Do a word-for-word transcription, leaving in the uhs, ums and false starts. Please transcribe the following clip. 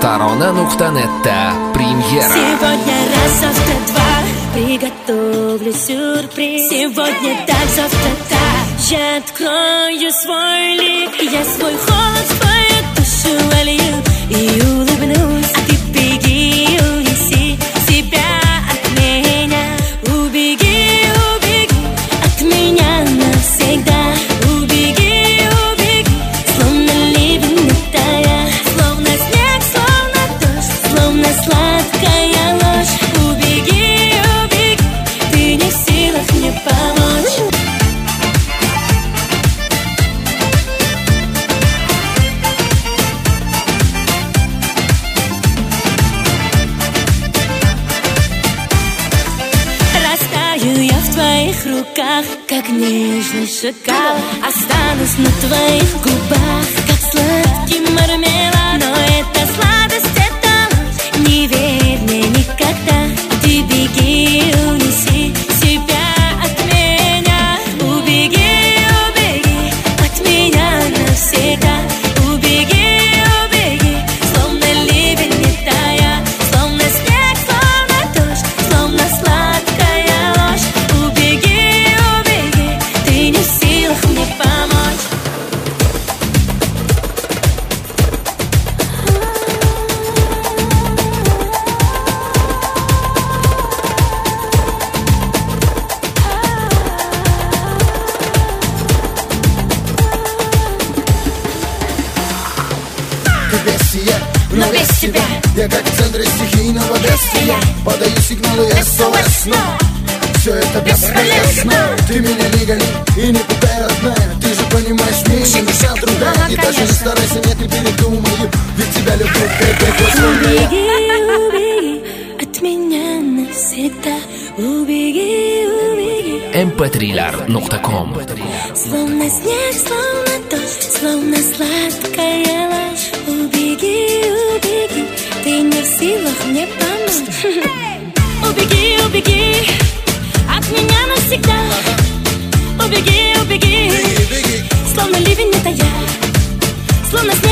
Tarona точка нет премьера. Сегодня раз, завтра два, приготовлю сюрприз. Сегодня так, завтра так, я открою свой лик. Я свой холод, свою душу олью и улыбнусь. А ты беги, унеси себя от меня. Убеги, убеги от меня навсегда. Убеги, убеги, словно ливень тая, словно снег, словно дождь, словно сладкая ложь. Убеги, убеги, ты не в силах мне помочь. Растаю я в твоих руках, как нежный шоколад. Останусь на твоих губах, как сладкий мармелад. Но эта сладость, это ложь, не верь мне никогда. Ты беги, унеси себя от меня. Убеги, убеги от меня навсегда. Убеги, убеги, словно ливень не тая, словно снег, словно дождь, словно сладкая ложь. Убеги, убеги, ты не в силах мне помочь. Ты без сия, Но без тебя я как в центре стихийного бедствия. Подаю сигналы эс о эс, но все это бесполезно. Ты меня не гони и не пугай, родная. Ты же понимаешь, мне не мешает другая. И даже не старайся, нет, не передумаю, ведь тебя люблю, ты прекрасная. Убеги, убеги от меня навсегда. Убеги, убеги, эм пэ три лар точка ком. словно снег, словно дождь, словно сладкая ложь. Убеги, убеги, ты не в силах мне помочь. Убеги, убеги от меня навсегда. Убеги, убеги, словно ливень не тая, словно